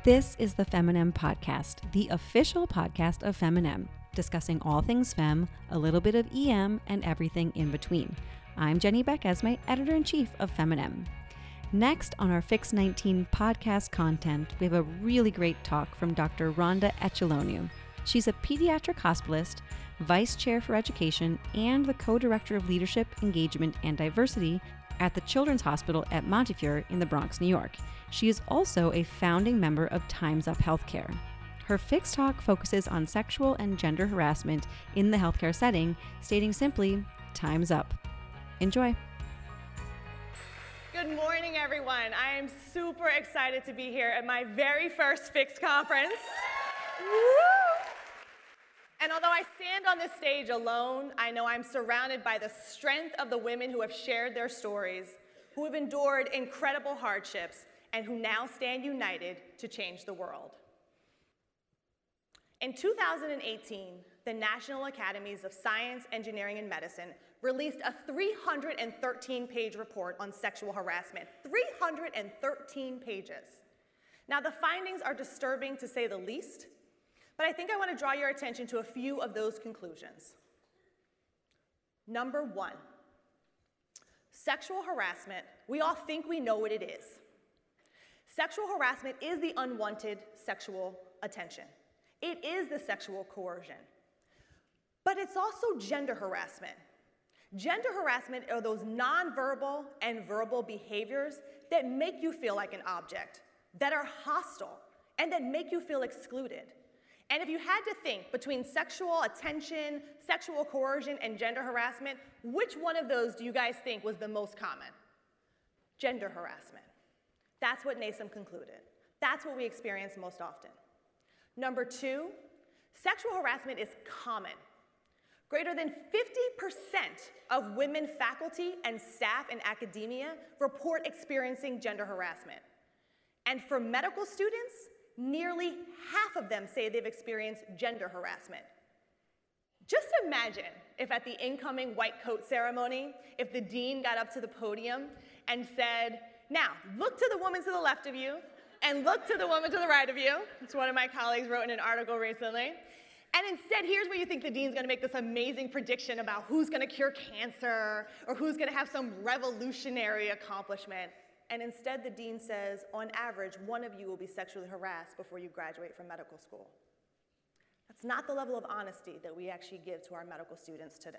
This is the Feminem Podcast, the official podcast of Feminem, discussing all things femme, a little bit of EM, and everything in between. I'm Jenny Beck-Esme, Editor-in-Chief of Feminem. Next on our Fix 19 podcast content, we have a really great talk from Dr. Rhonda Echeloniou. She's a pediatric hospitalist, vice chair for education, and the co-director of leadership, engagement, and diversity at the Children's Hospital at Montefiore in the Bronx, New York. She is also a founding member of Time's Up Healthcare. Her Fix Talk focuses on sexual and gender harassment in the healthcare setting, stating simply, Time's Up. Enjoy. Good morning, everyone. I am super excited to be here at my very first Fix conference. Woo! And although I stand on this stage alone, I know I'm surrounded by the strength of the women who have shared their stories, who have endured incredible hardships, and who now stand united to change the world. In 2018, the National Academies of Science, Engineering, and Medicine released a 313-page report on sexual harassment. 313 pages. Now, the findings are disturbing to say the least, but I think I want to draw your attention to a few of those conclusions. Number one, sexual harassment, we all think we know what it is. Sexual harassment is the unwanted sexual attention. It is the sexual coercion. But it's also gender harassment. Gender harassment are those nonverbal and verbal behaviors that make you feel like an object, that are hostile, and that make you feel excluded. And if you had to think between sexual attention, sexual coercion, and gender harassment, which one of those do you guys think was the most common? Gender harassment. That's what NASM concluded. That's what we experience most often. Number two, sexual harassment is common. Greater than 50% of women faculty and staff in academia report experiencing gender harassment. And for medical students, nearly half of them say they've experienced gender harassment. Just imagine if at the incoming white coat ceremony, if the dean got up to the podium and said, now, look to the woman to the left of you, and look to the woman to the right of you. It's one of my colleagues wrote in an article recently. And instead, here's where you think the dean's gonna make this amazing prediction about who's gonna cure cancer, or who's gonna have some revolutionary accomplishment. And instead, the dean says, on average, one of you will be sexually harassed before you graduate from medical school. That's not the level of honesty that we actually give to our medical students today.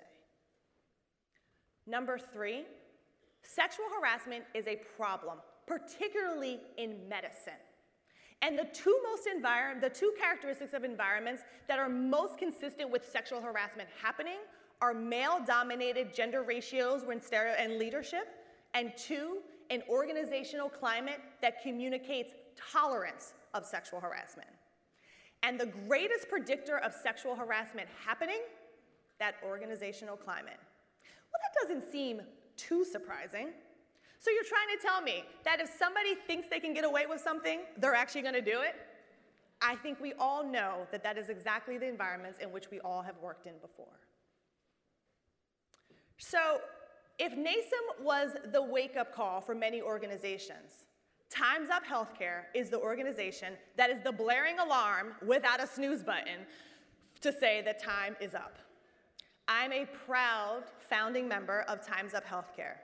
Number three, sexual harassment is a problem, particularly in medicine. And the two characteristics of environments that are most consistent with sexual harassment happening are male-dominated gender ratios and leadership, and two, an organizational climate that communicates tolerance of sexual harassment. And the greatest predictor of sexual harassment happening, that organizational climate. Well, that doesn't seem too surprising. So you're trying to tell me that if somebody thinks they can get away with something, they're actually going to do it? I think we all know that that is exactly the environments in which we all have worked in before. So if NASM was the wake-up call for many organizations, Time's Up Healthcare is the organization that is the blaring alarm without a snooze button to say that time is up. I'm a proud founding member of Time's Up Healthcare.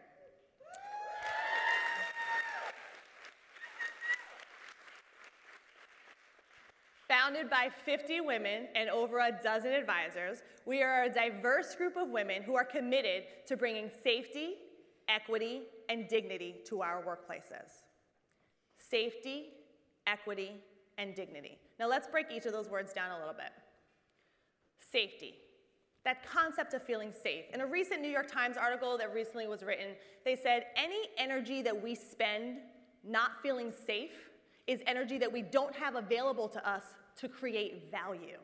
Founded by 50 women and over a dozen advisors, we are a diverse group of women who are committed to bringing safety, equity, and dignity to our workplaces. Safety, equity, and dignity. Now let's break each of those words down a little bit. Safety, that concept of feeling safe. In a recent New York Times article that recently was written, they said any energy that we spend not feeling safe is energy that we don't have available to us to create value.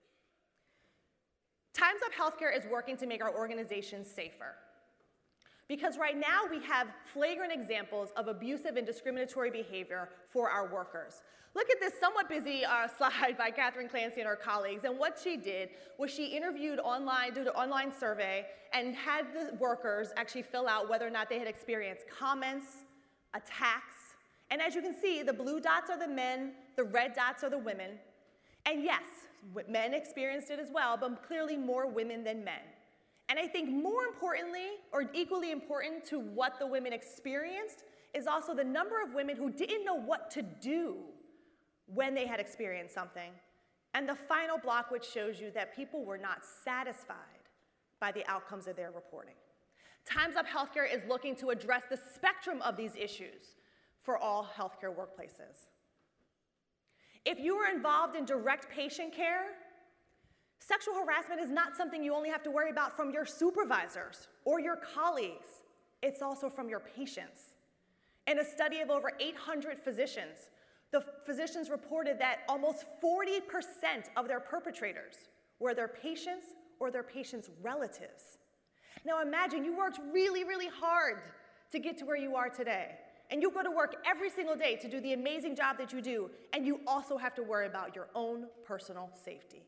Time's Up Healthcare is working to make our organizations safer. Because right now we have flagrant examples of abusive and discriminatory behavior for our workers. Look at this somewhat busy slide by Catherine Clancy and her colleagues, and what she did was she interviewed online, did an online survey, and had the workers actually fill out whether or not they had experienced comments, attacks, And as you can see, the blue dots are the men, the red dots are the women. And yes, men experienced it as well, but clearly more women than men. And I think more importantly, or equally important to what the women experienced, is also the number of women who didn't know what to do when they had experienced something. And the final block, which shows you that people were not satisfied by the outcomes of their reporting. Time's Up Healthcare is looking to address the spectrum of these issues for all healthcare workplaces. If you are involved in direct patient care, sexual harassment is not something you only have to worry about from your supervisors or your colleagues. It's also from your patients. In a study of over 800 physicians, the physicians reported that almost 40% of their perpetrators were their patients or their patients' relatives. Now imagine you worked really, really hard to get to where you are today. And you go to work every single day to do the amazing job that you do, and you also have to worry about your own personal safety.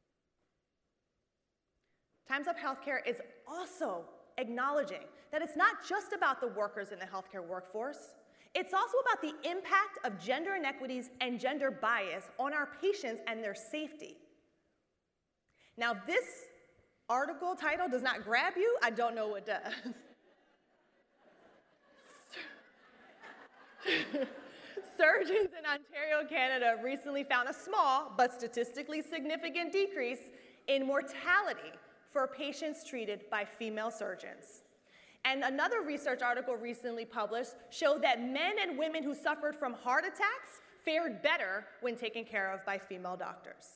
Time's Up Healthcare is also acknowledging that it's not just about the workers in the healthcare workforce, it's also about the impact of gender inequities and gender bias on our patients and their safety. Now, if this article title does not grab you, I don't know what does. Surgeons in Ontario, Canada recently found a small but statistically significant decrease in mortality for patients treated by female surgeons. And another research article recently published showed that men and women who suffered from heart attacks fared better when taken care of by female doctors.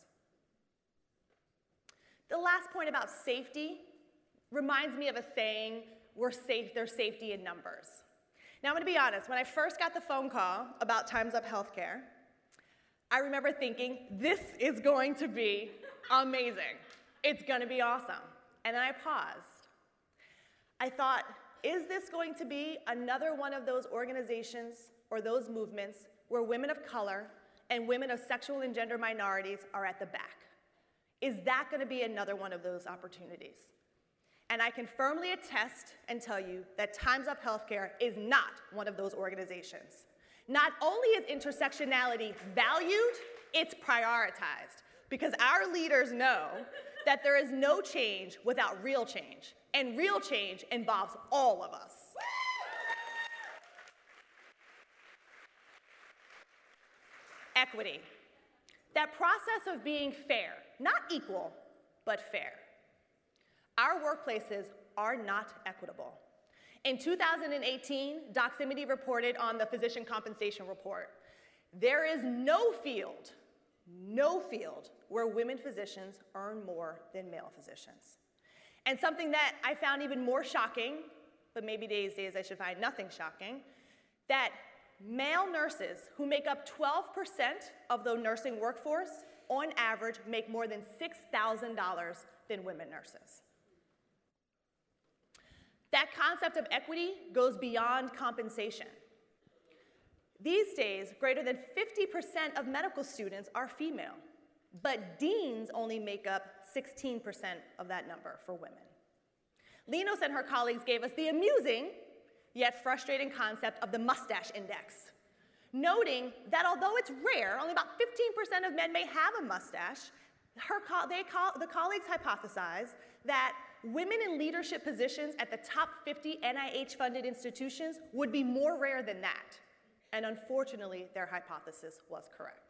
The last point about safety reminds me of a saying, there's safety in numbers. Now, I'm going to be honest, when I first got the phone call about Time's Up Healthcare, I remember thinking, this is going to be amazing. It's going to be awesome. And then I paused. I thought, is this going to be another one of those organizations or those movements where women of color and women of sexual and gender minorities are at the back? Is that going to be another one of those opportunities? And I can firmly attest and tell you that Time's Up Healthcare is not one of those organizations. Not only is intersectionality valued, it's prioritized, because our leaders know that there is no change without real change, and real change involves all of us. Equity. That process of being fair, not equal, but fair. Our workplaces are not equitable. In 2018, Doximity reported on the Physician Compensation Report, there is no field where women physicians earn more than male physicians. And something that I found even more shocking, but maybe these days I should find nothing shocking, that male nurses who make up 12% of the nursing workforce, on average, make more than $6,000 than women nurses. That concept of equity goes beyond compensation. These days, greater than 50% of medical students are female, but deans only make up 16% of that number for women. Linos and her colleagues gave us the amusing, yet frustrating concept of the mustache index, noting that although it's rare, only about 15% of men may have a mustache, the colleagues hypothesized that women in leadership positions at the top 50 NIH-funded institutions would be more rare than that. And unfortunately, their hypothesis was correct.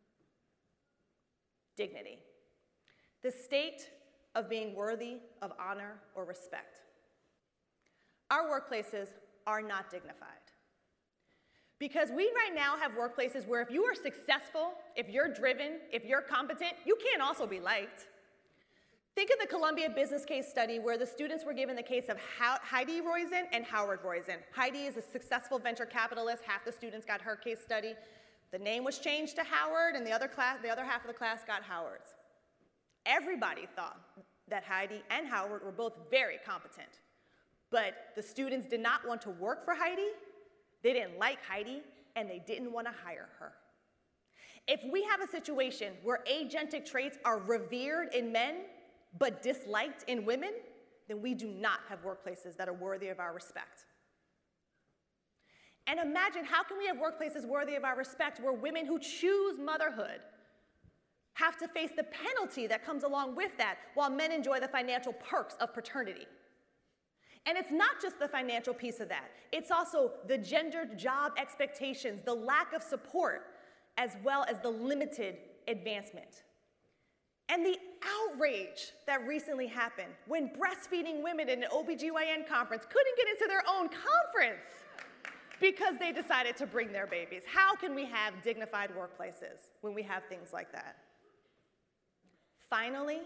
Dignity. The state of being worthy of honor or respect. Our workplaces are not dignified. Because we right now have workplaces where if you are successful, if you're driven, if you're competent, you can't also be liked. Think of the Columbia Business Case Study where the students were given the case of Heidi Roizen and Howard Roizen. Heidi is a successful venture capitalist. Half the students got her case study. The name was changed to Howard, and the other half of the class got Howard's. Everybody thought that Heidi and Howard were both very competent. But the students did not want to work for Heidi, they didn't like Heidi, and they didn't want to hire her. If we have a situation where agentic traits are revered in men, but disliked in women, then we do not have workplaces that are worthy of our respect. And imagine, how can we have workplaces worthy of our respect where women who choose motherhood have to face the penalty that comes along with that, while men enjoy the financial perks of paternity? And it's not just the financial piece of that. It's also the gendered job expectations, the lack of support, as well as the limited advancement. And the outrage that recently happened when breastfeeding women in an OBGYN conference couldn't get into their own conference because they decided to bring their babies. How can we have dignified workplaces when we have things like that? Finally,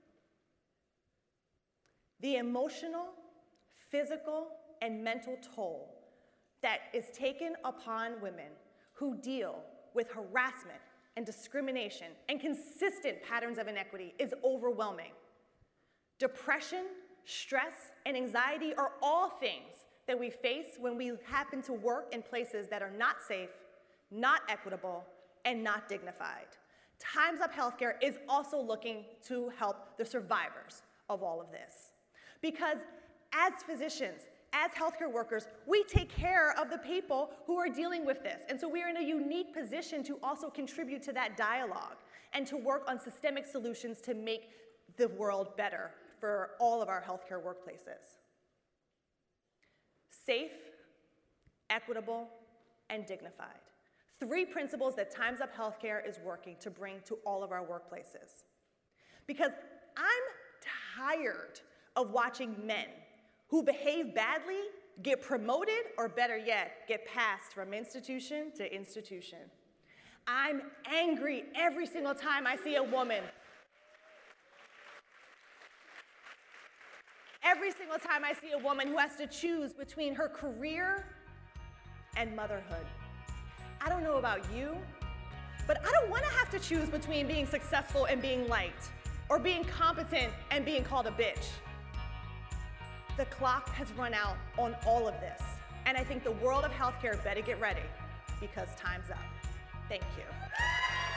the emotional, physical, and mental toll that is taken upon women who deal with harassment and discrimination and consistent patterns of inequity is overwhelming. Depression, stress, and anxiety are all things that we face when we happen to work in places that are not safe, not equitable, and not dignified. Time's Up Healthcare is also looking to help the survivors of all of this. Because as physicians, as healthcare workers, we take care of the people who are dealing with this. And so we are in a unique position to also contribute to that dialogue and to work on systemic solutions to make the world better for all of our healthcare workplaces. Safe, equitable, and dignified. 3 principles that Time's Up Healthcare is working to bring to all of our workplaces. Because I'm tired of watching men who behave badly get promoted, or better yet, get passed from institution to institution. I'm angry every single time I see a woman. Every single time I see a woman who has to choose between her career and motherhood. I don't know about you, but I don't want to have to choose between being successful and being liked, or being competent and being called a bitch. The clock has run out on all of this, and I think the world of healthcare better get ready, because time's up. Thank you.